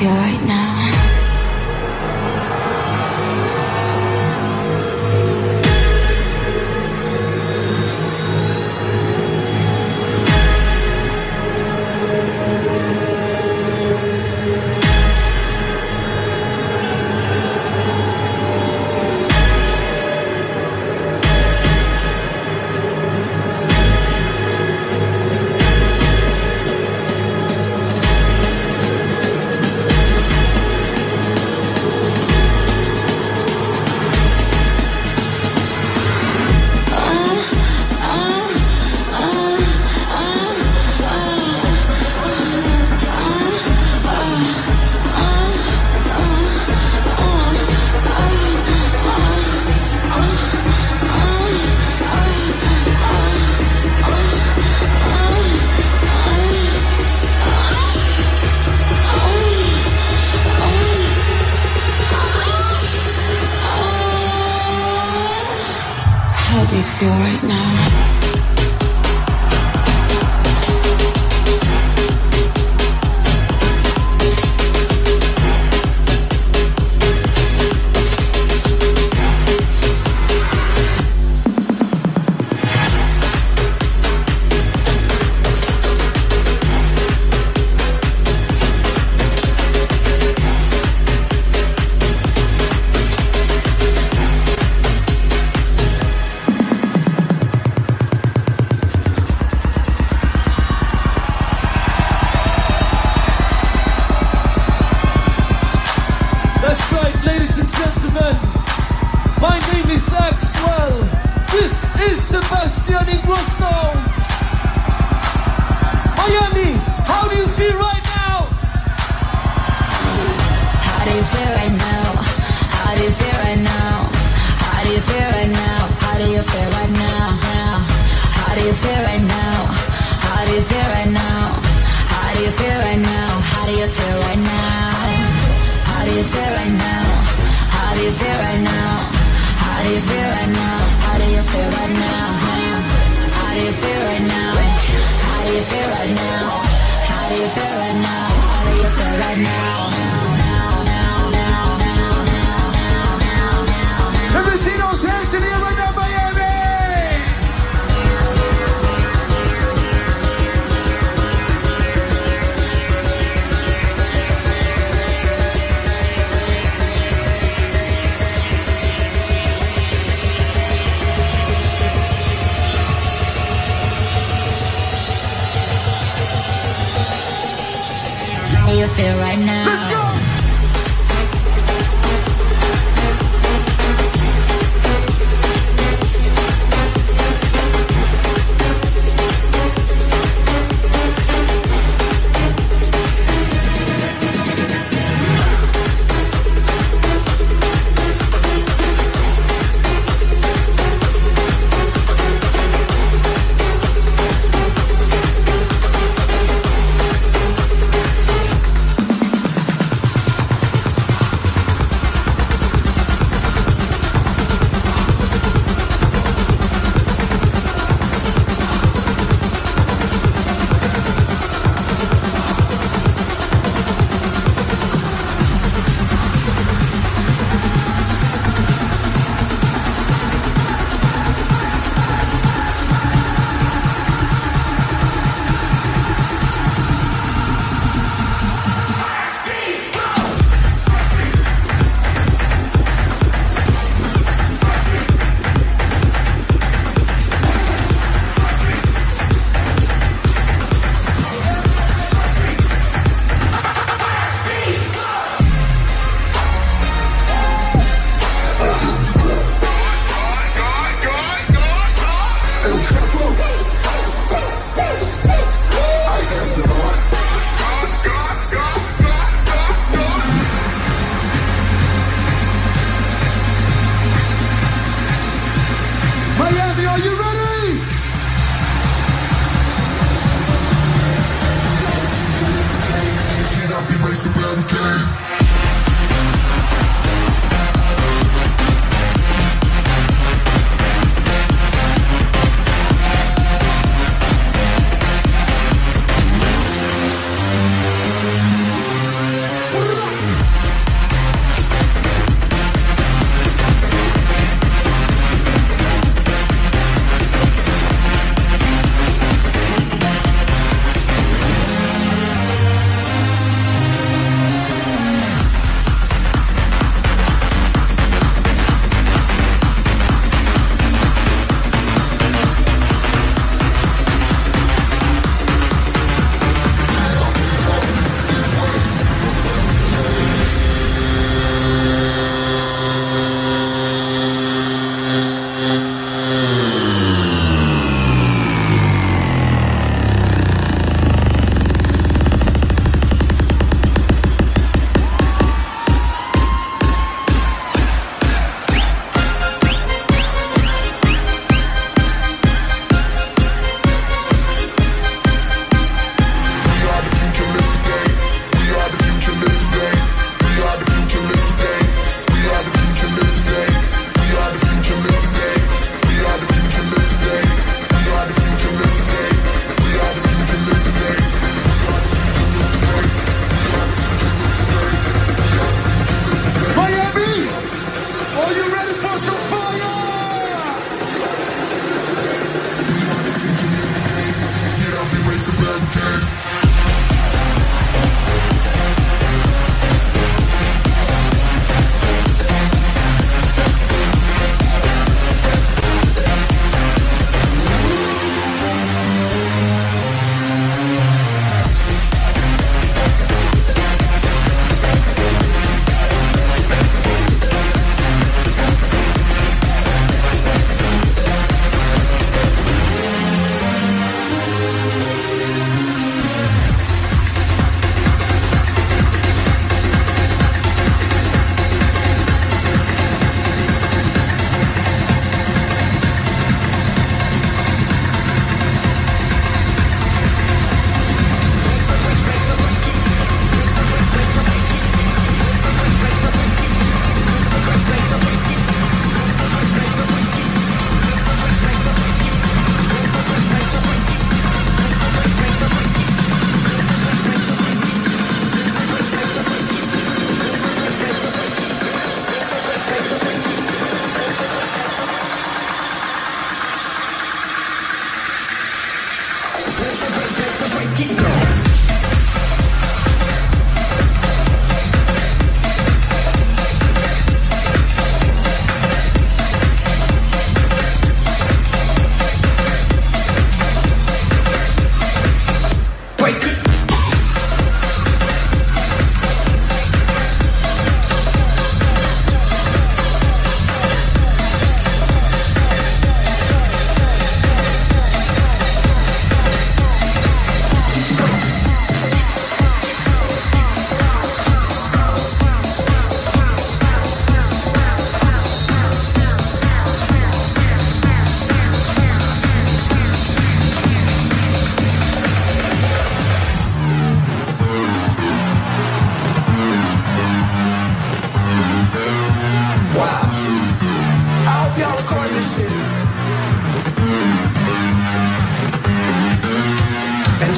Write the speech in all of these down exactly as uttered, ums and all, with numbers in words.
feel right now? How do you feel right now?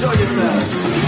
enjoy yourselves.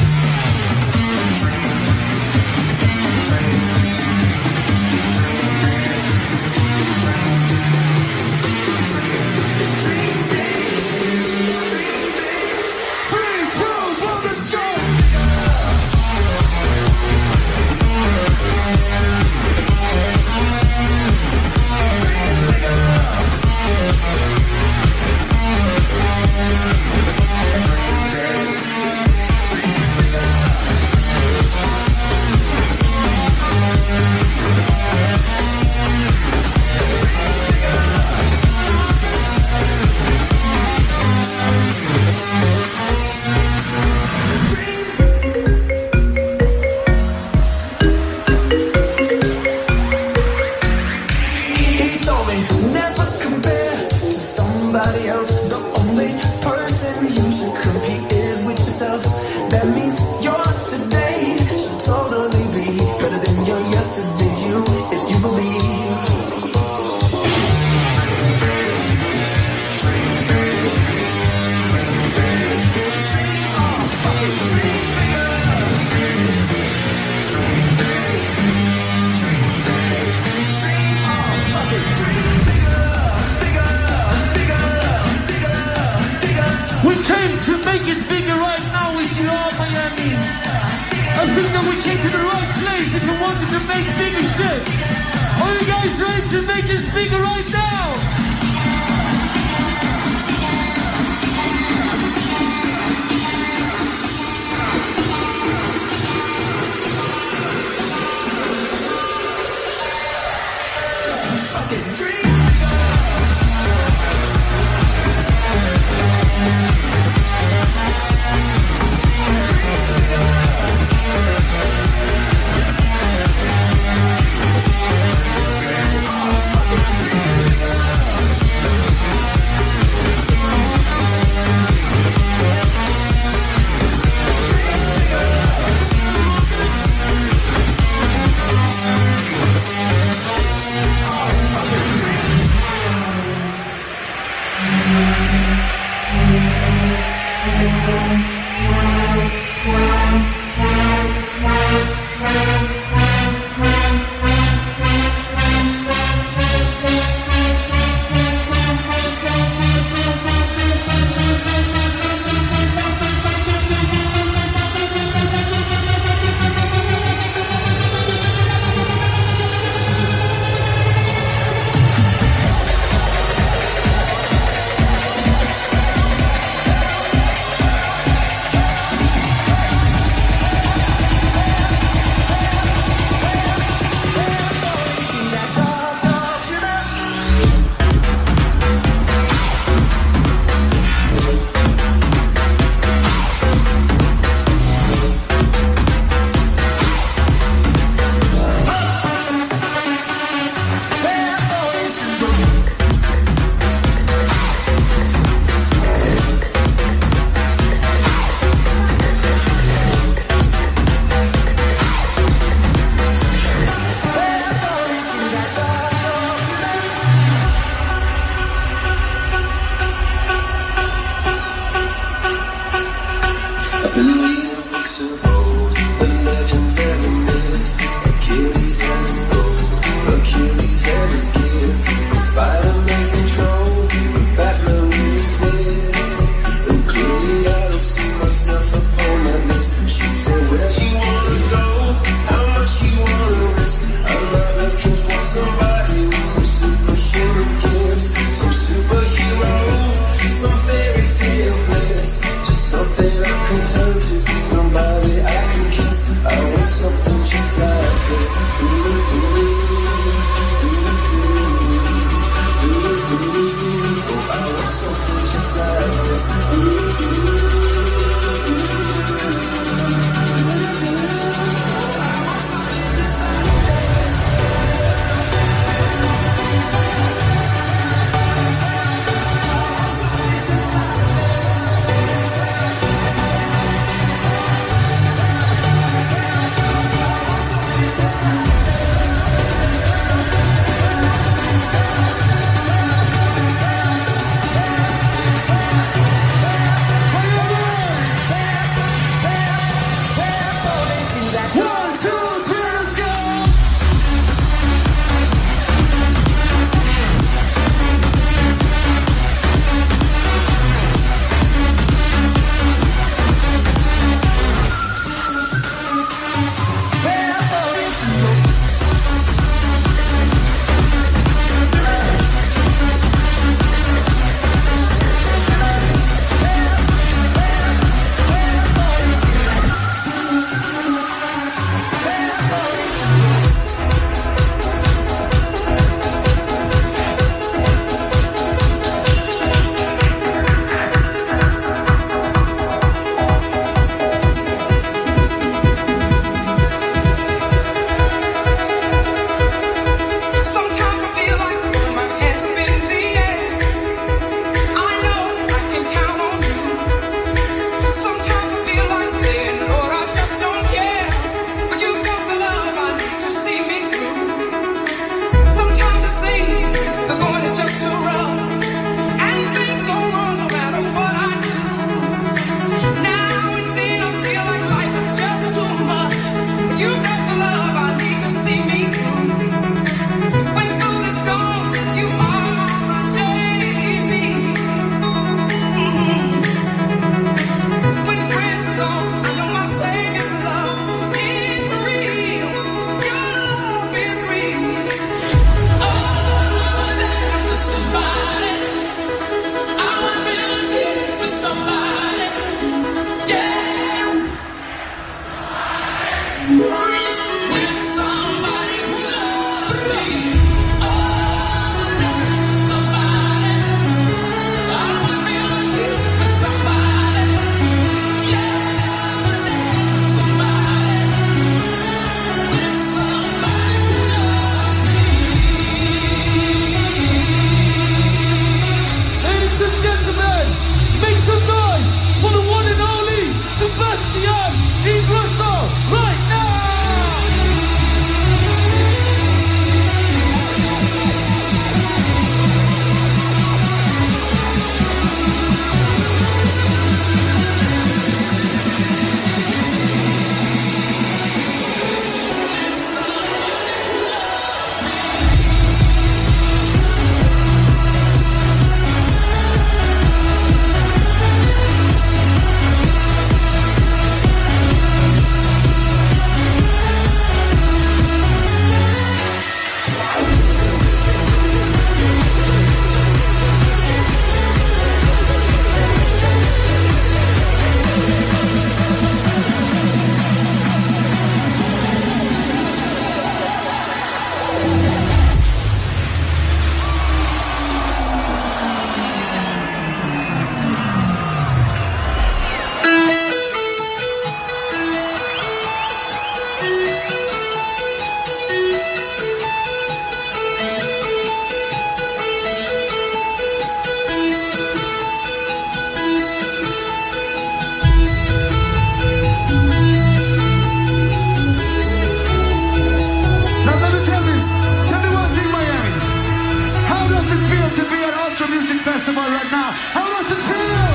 festival right now. How does it feel?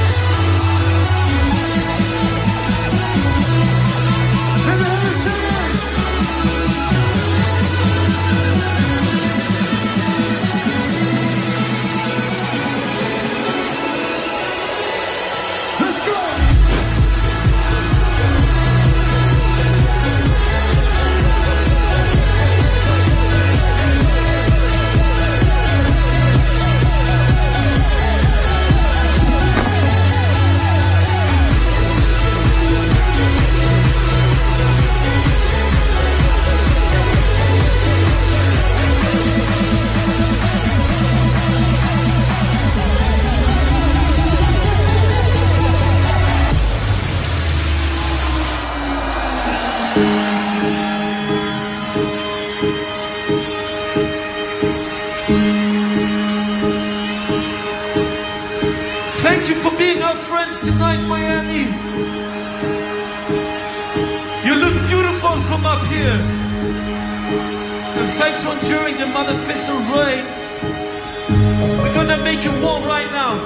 Let me hear you sing it. Let's go. Thank you for being our friends tonight, Miami. You look beautiful from up here. And thanks for enduring the magnificent rain. We're gonna make you warm right now.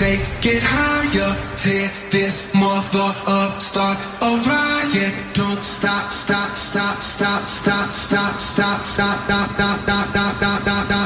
take it higher, tear this mother up, start a riot. Don't stop, stop, stop, stop, stop, stop, stop, stop, stop, stop, stop, stop, stop, stop,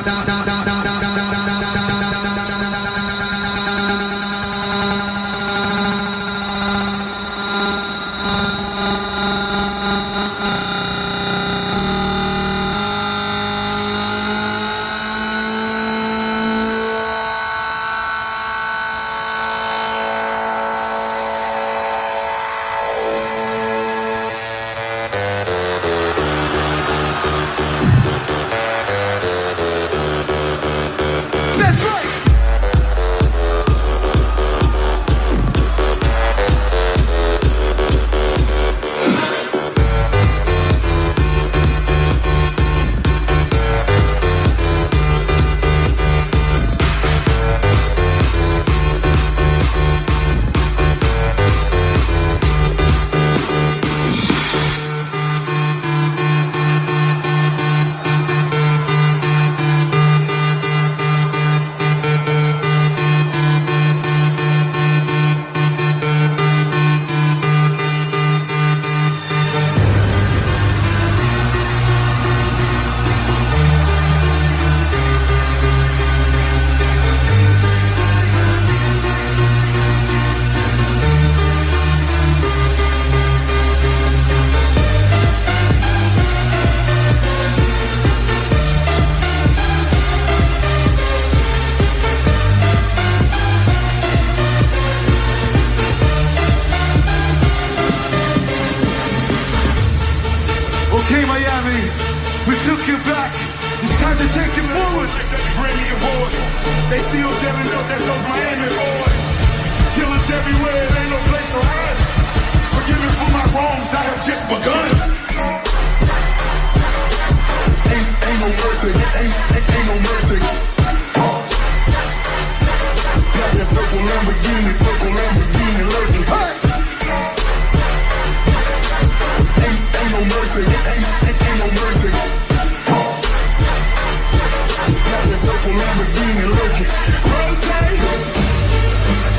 Okay, Miami, we took you back. It's time to take you forward. Grammy Awards, they still selling up. That's those Miami boys. Killers everywhere, there ain't no place to hide. Forgive me for my wrongs, I have just begun. Ain't, ain't no mercy, ain't, ain't, ain't no mercy. Got that purple Lamborghini, purple Lamborghini lurking. Hey! Ain't, ain't no mercy, ain't, ain't, ain't no mercy. Got that purple Lamborghini lurking. Rose,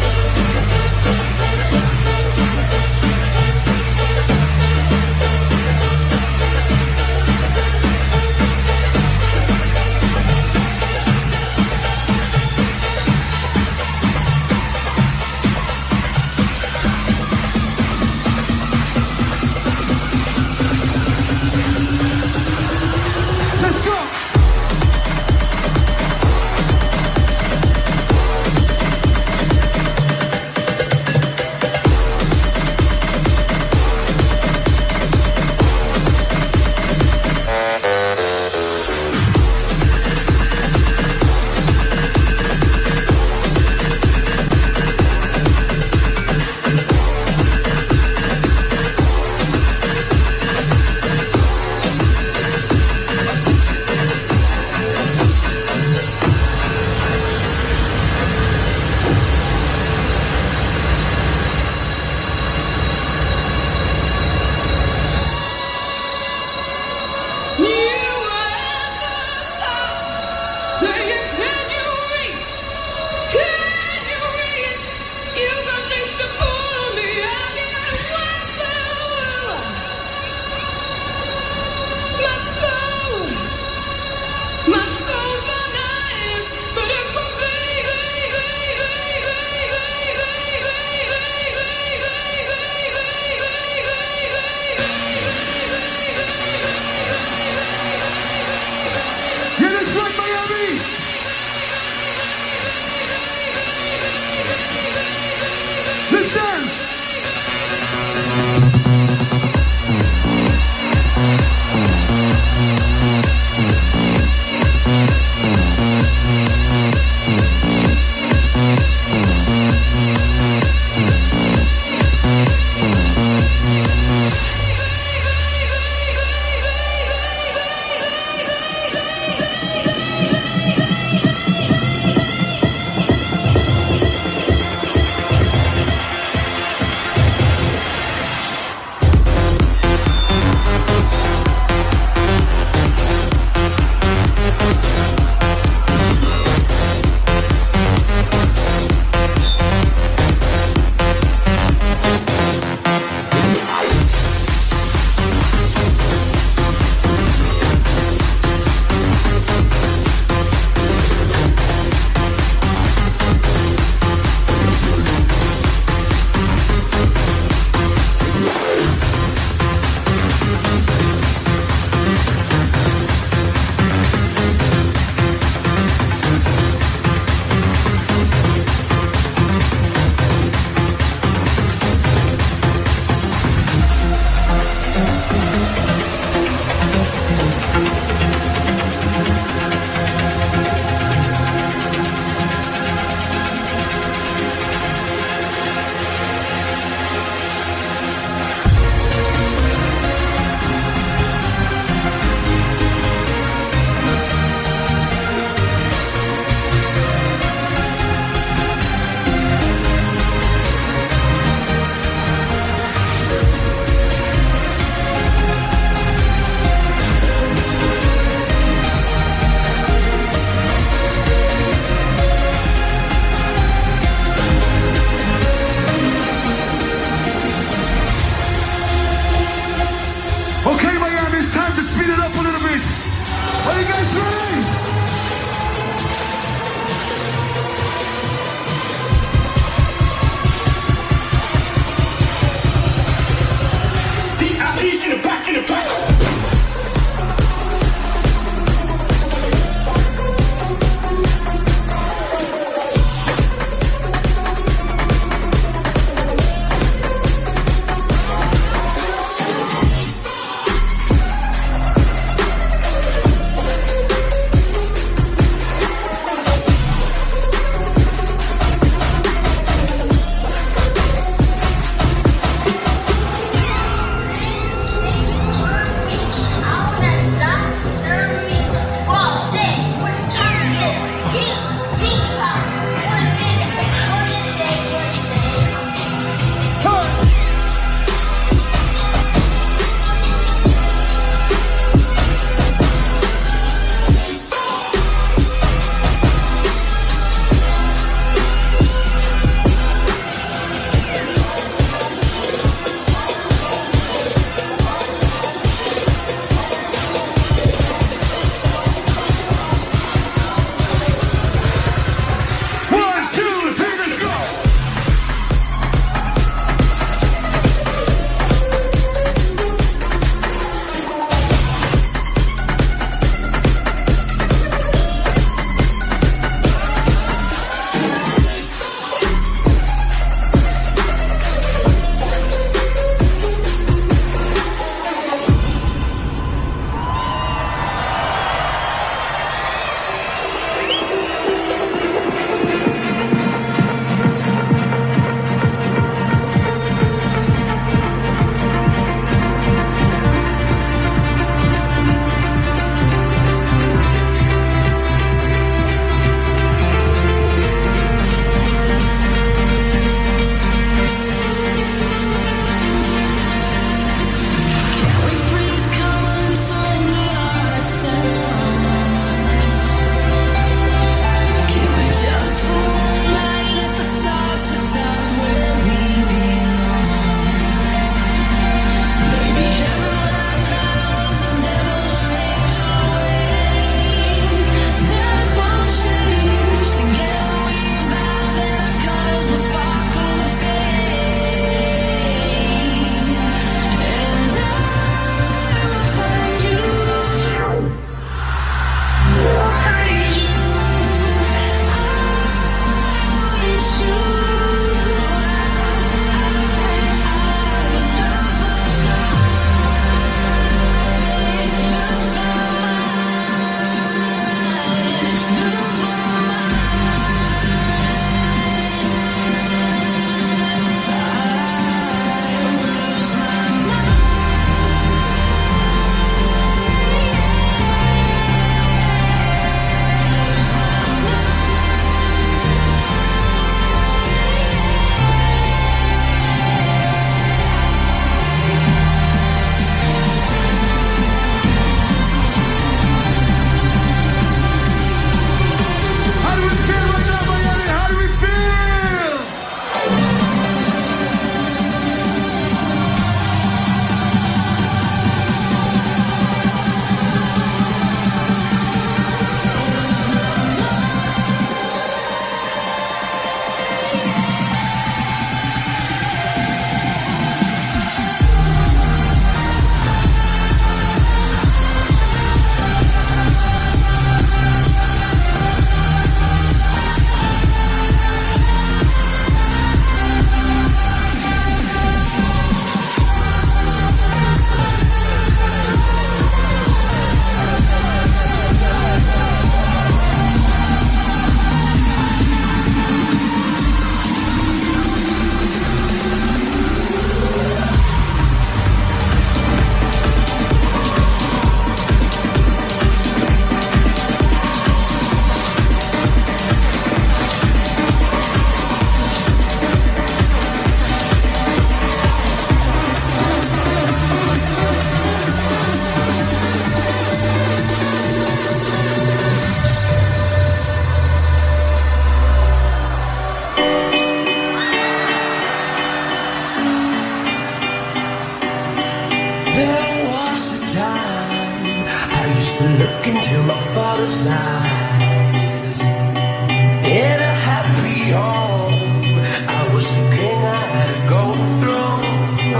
daughter's eyes. In a happy home, I was the king, I had a golden throne.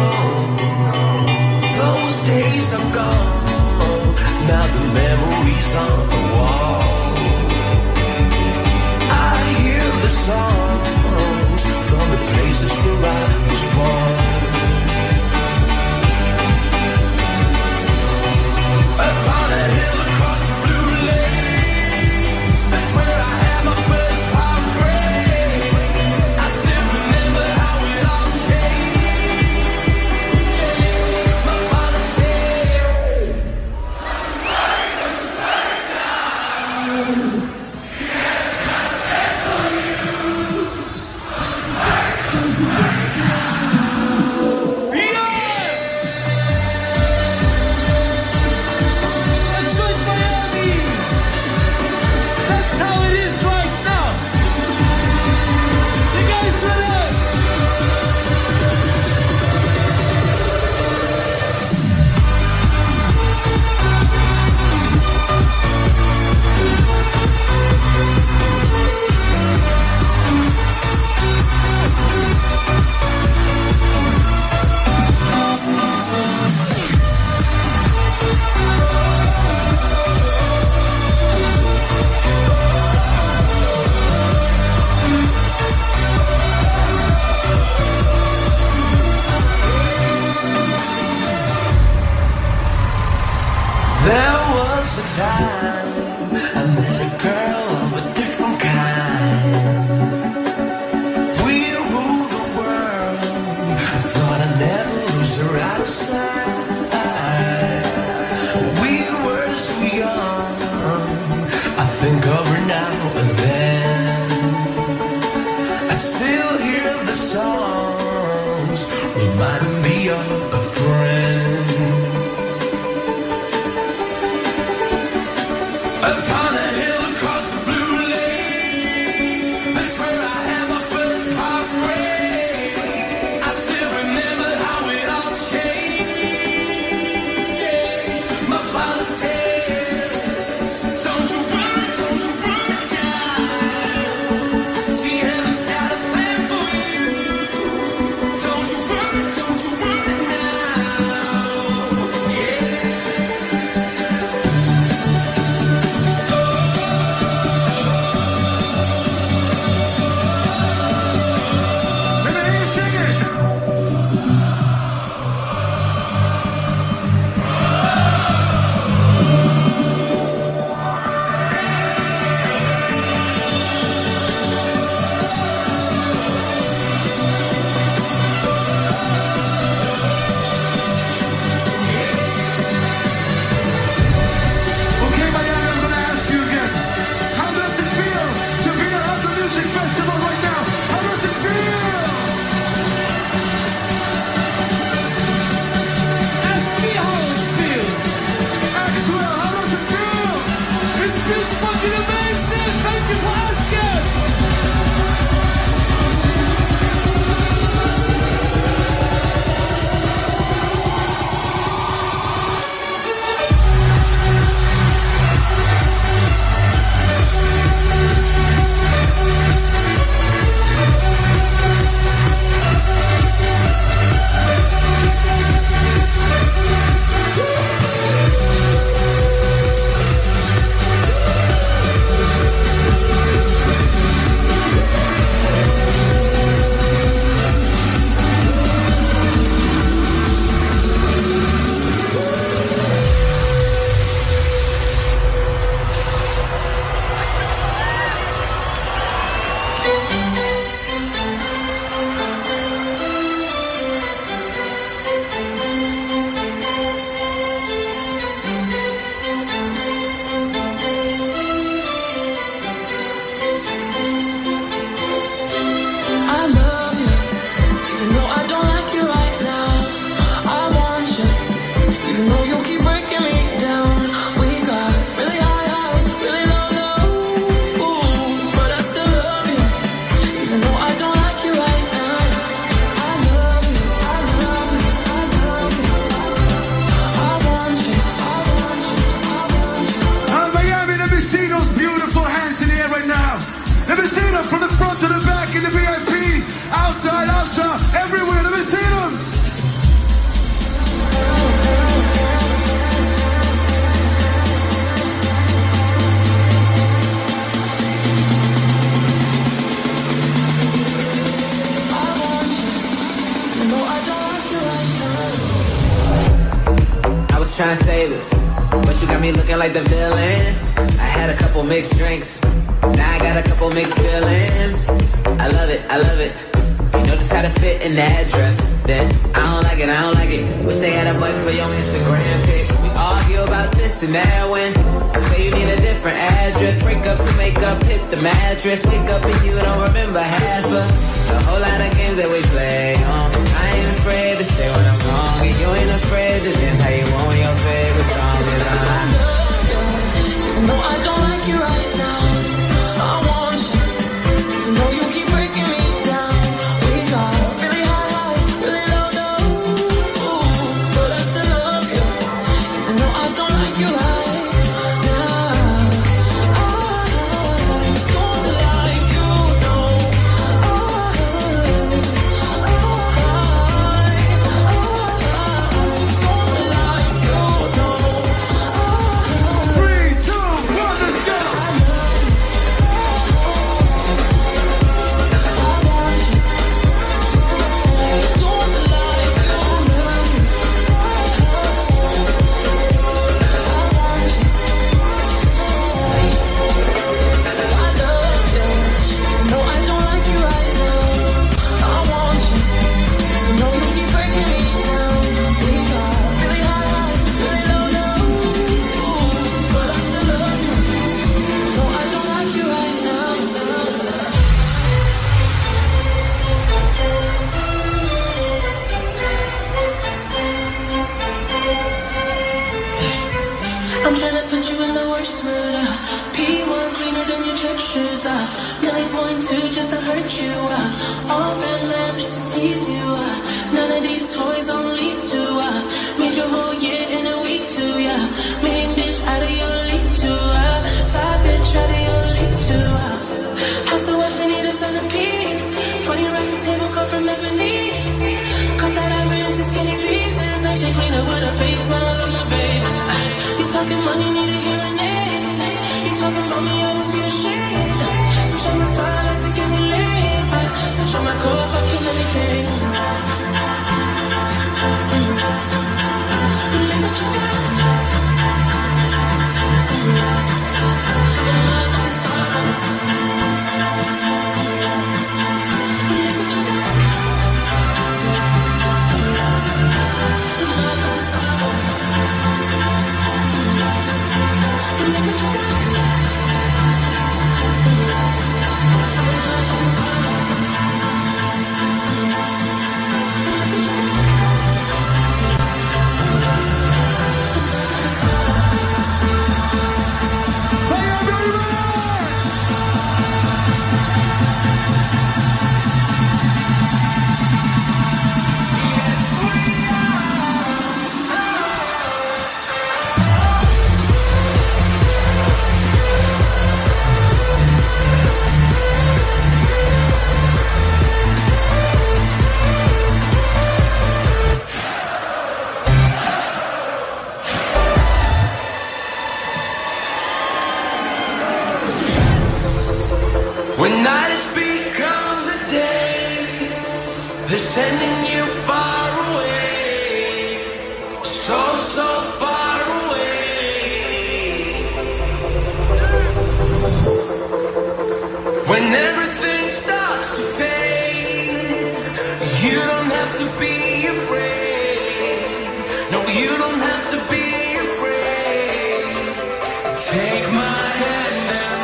Those days are gone, now the memories on the wall. I hear the songs from the places where I was born. Upon a hill across the blue lake, that's where I had my first heartbreak. I still remember how it all changed. My father said, there was a time I met a girl of a different kind. We ruled the world, I thought I'd never lose her out of sight. We were so young, I think of her now and then. I still hear the songs reminding me of a friend. Upon a hill across the blue lake, that's where I had my first heartbreak. I still remember how it all changed. My father said, don't you worry, don't you worry, child. See, heaven's got a plan for you. Don't you worry, don't you worry now. trying to save us, but you got me looking like the villain. I had a couple mixed drinks, now I got a couple mixed feelings. I love it, I love it. You know just how to fit in the address. Then I don't like it, I don't like it. Wish they had a button for your Instagram pic. We argue about this and that when you say you need a different address. Break up to make up, hit the mattress. Wake up and you don't remember half of the whole lot of games that we play on. I ain't afraid to say when I'm wrong, and you ain't afraid to dance how you want your favorite song is on. I love you, even though I don't like you right now. I want you, even though you keep breaking me down. We got really high highs, really low lows, but I still love you, even though I don't like you right now. I don't like you, no. I, I, Three, two, one, let's go. I'm tryna put you in the worst mood. Uh. P one cleaner than your church shoes. Uh. nine point two just to hurt you. Uh. All red lamps just to tease you. Uh. None of these toys on lease to. Uh. Made your whole year in a week too. Yeah. Main bitch out of your league too. Uh. Side bitch out of your league too. Uh. House so empty, need a centerpiece. Twenty racks of table cut from ebony. Cut that ivory into skinny pieces. Nice and clean up with a face, man. I love my baby. Uh. You talking money, need a hearing aid. You talking about me, I don't see the shade. Switch on my side, I take any lane. I touch on my core, if I kill anything. Look what you done. When night has become the day, they're sending you far away, so, so far away. When everything starts to fade, you don't have to be afraid. No, you don't have to be afraid. Take my hand and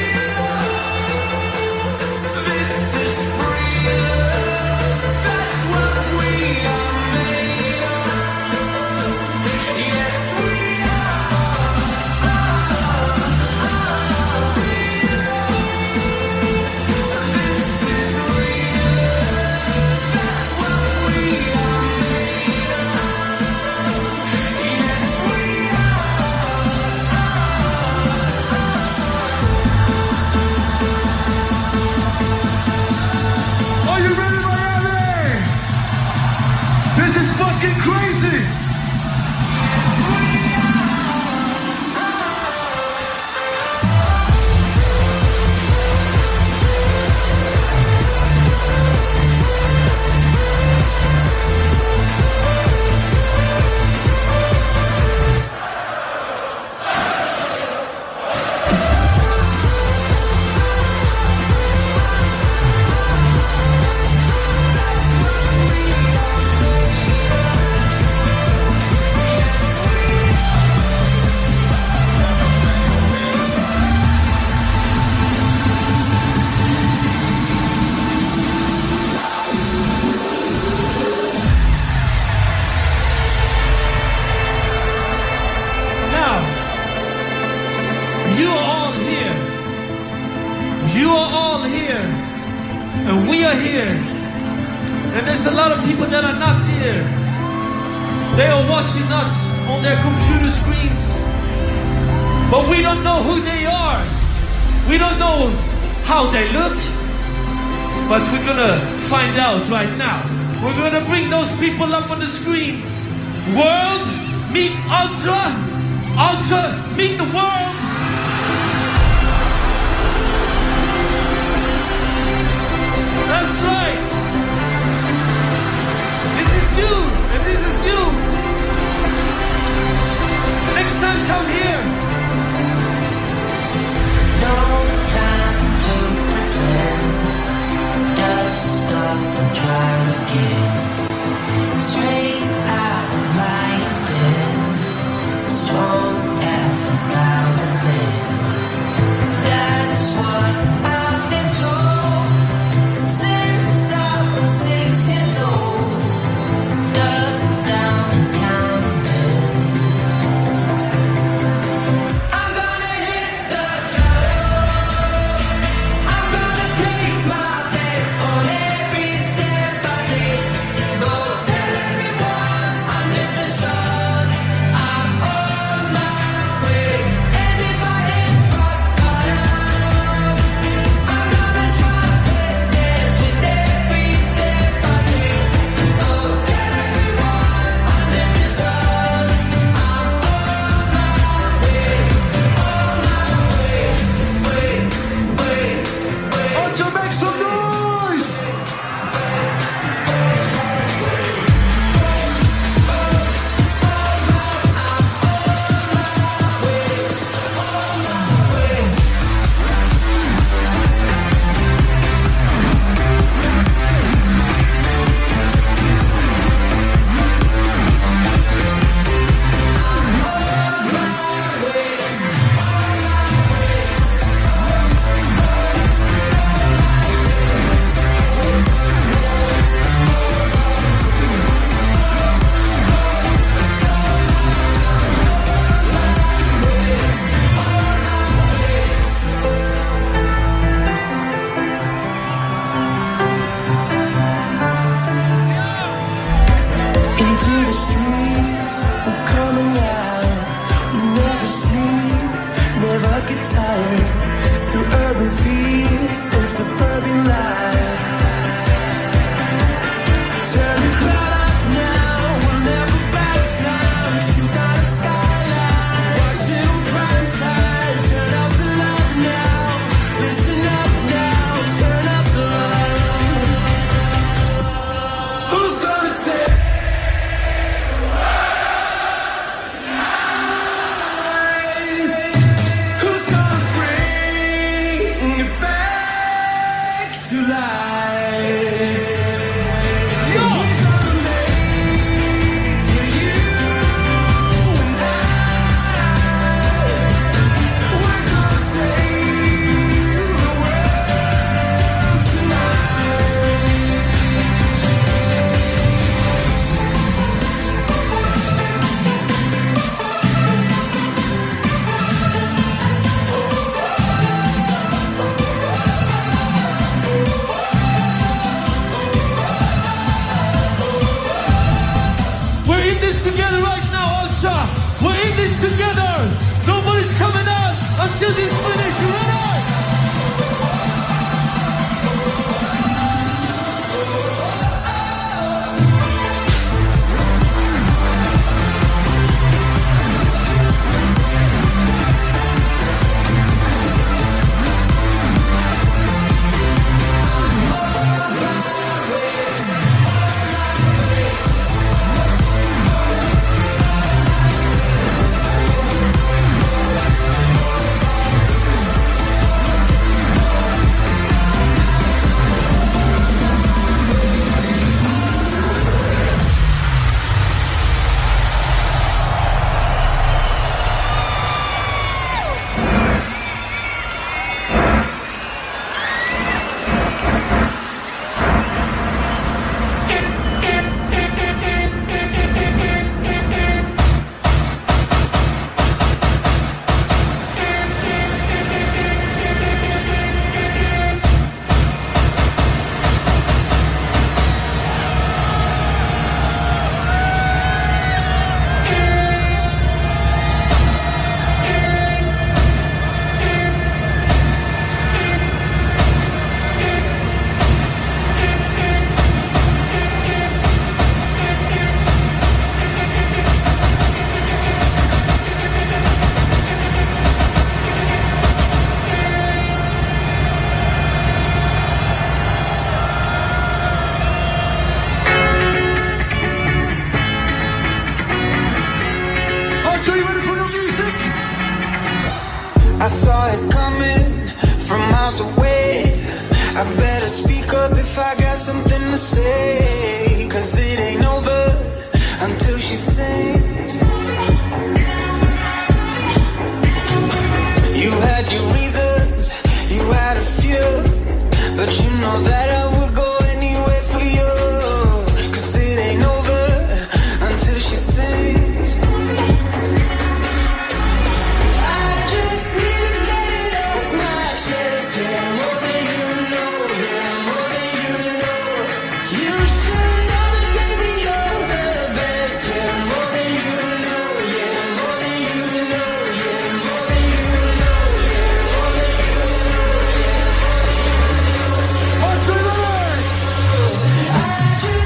this is freedom. That's what we are made of. Yes, we are. This is real. That's what we are made of. we are here. And there's a lot of people that are not here. They are watching us on their computer screens. But we don't know who they are. We don't know how they look. But we're gonna find out right now. We're gonna bring those people up on the screen. World meet Ultra. Ultra meet the world. That's right. This is you, and this is you. Next time, come here. No time to pretend. Dust off and try again. Straight out of lion's den. Strong as a thousand men. That's what I've been told since I was six years old. Duck down and count to ten. I'm gonna hit the ground. I'm gonna place my bet on every step I take. Go tell everyone under the sun I'm on my way. And if I hit rock bottom, I'm gonna smile and dance with every step I take. Go tell everyone under the sun I'm on my way, on my way, way, way, way. Ultra, make some noise! Into the streets, we're coming out. We never sleep, never get tired. Through urban fields and suburban life. Turn the crowd up now, we'll never back down. Shoot out a skyline, watch it on prime time. Turn up the love now, listen up now, turn up the love. Who's gonna say? Who's gonna bring it back to life? We're gonna make it, you and I. We're gonna save the world tonight. We're in this together right now, Ultra. We're in this together. Nobody's coming out until this finish. You ready? miles away. I better speak up if I got something to say, 'cause it ain't over until she sings. You had your reasons, you had a few, but you know that I would go anywhere for you, 'cause it ain't over until she sings. I just need to get it off my chest. Yeah, more than you know, yeah, more than you know. You should know that, baby, you're the best. Yeah, more than you know, yeah, more than you know, yeah, more than you know, yeah, more than you know, yeah, more than you know. What's the word? I just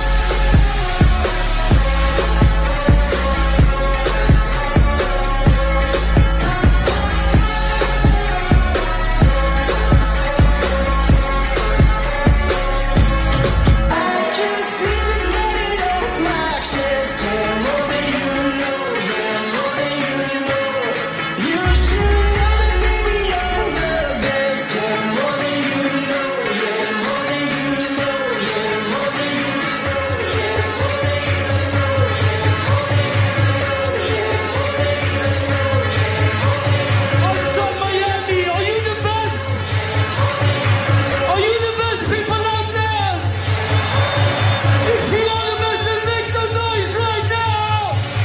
I just need to get it off my chest. Yeah, more than you know, yeah, more than you know. You should know that, baby, you're the best. Yeah, more than you know, yeah, more than you know, yeah, more than you know, yeah, more than you know, yeah, more than you know, yeah, more than you know, yeah, more than you know. Outside Miami, are you the best? Are you the best people out there? If you are the best, then make some noise right now.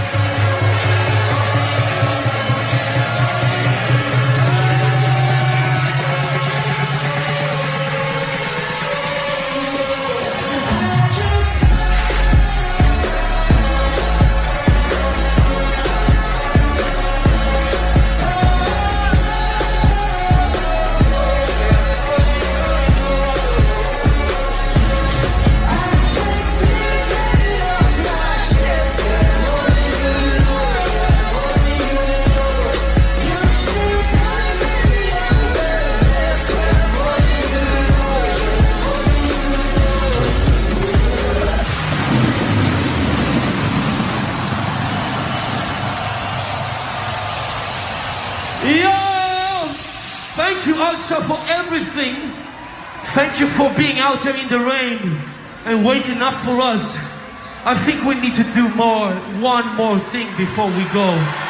Yo! Thank you, Ultra, for everything. Thank you for being out here in the rain and waiting up for us. I think we need to do more, one more thing before we go.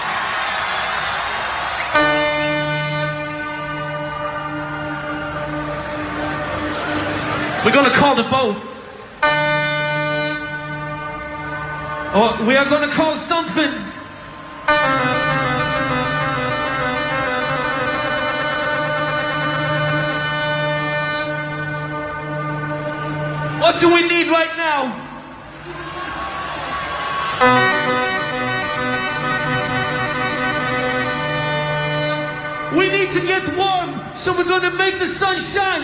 We're gonna call the boat. Or we are gonna call something. What do we need right now? We need to get warm, so we're gonna make the sun shine.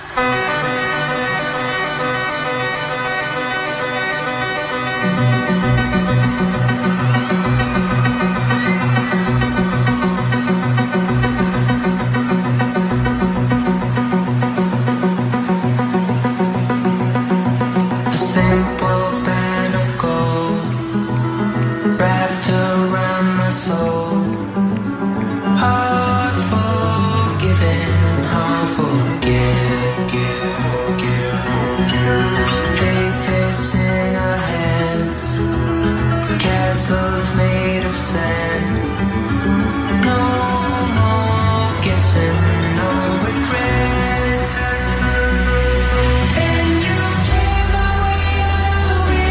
A simple band of gold wrapped around my soul. Hard forgiven, hard forget. Faith is in our hands, castles made of sand. No more guessing, no regrets. And you came my way, I'll be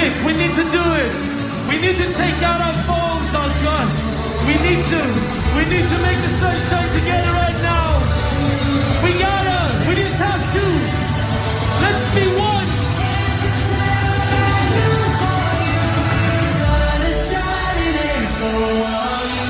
it. We need to do it. We need to take out our phones, our gun. We need to. We need to make the sun shine together right now. We gotta. We just have to. Let's be one. Sun is shining and so are you.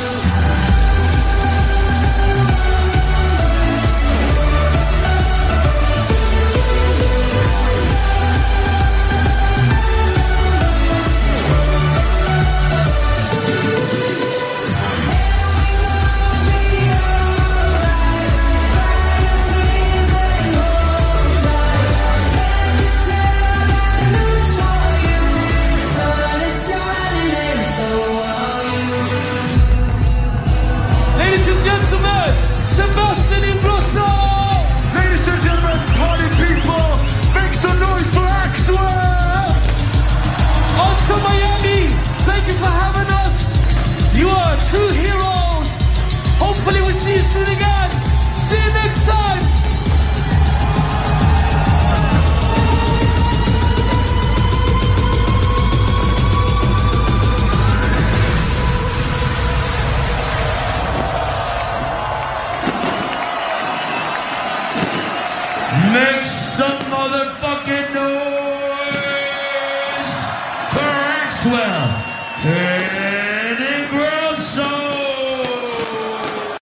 Sebastian Imbroso! Ladies and gentlemen, party people, make some noise for Axwell! Also Miami, thank you for having us. You are true heroes. Hopefully we see you soon again. See you next time. Make some mother